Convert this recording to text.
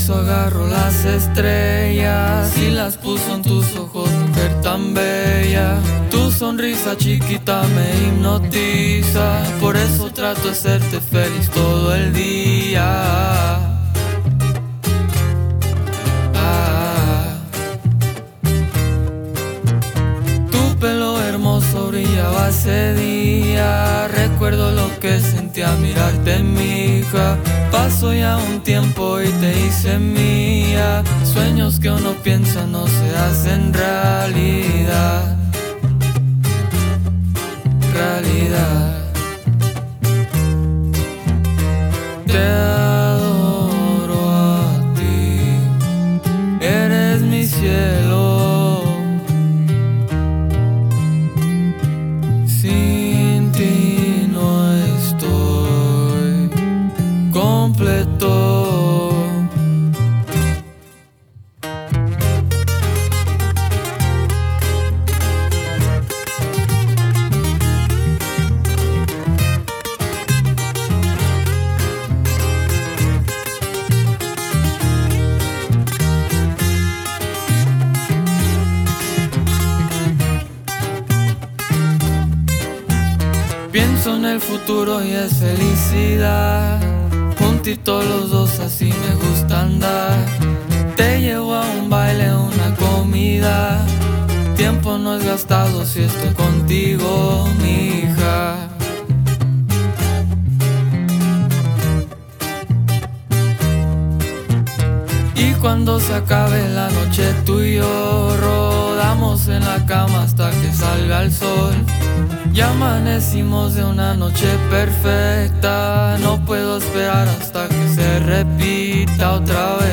compromiso agarro las estrellas y las puso en tus ojos, mujer tan bella. Tu sonrisa chiquita me hipnotiza, por eso trato de hacerte feliz todo el día. Tu pelo hermoso brillaba ese día, recuerdo lo que sentí al mirarte, mija. Pasó ya un tiempo y te hice mía. Sueños que uno piensa no se hacen realidad. Te adoro a ti, eres mi cielo. Sin ti no estoy completo. Pienso en el futuro y es felicidad, juntitos los dos así me gusta andar. Te llevo a un baile, una comida, tiempo no es gastado si estoy contigo, mija. Y cuando se acabe la noche tú y yo rodamos en la cama hasta que salga el sol. Ya amanecimos de una noche perfecta, no puedo esperar hasta que se repita otra vez.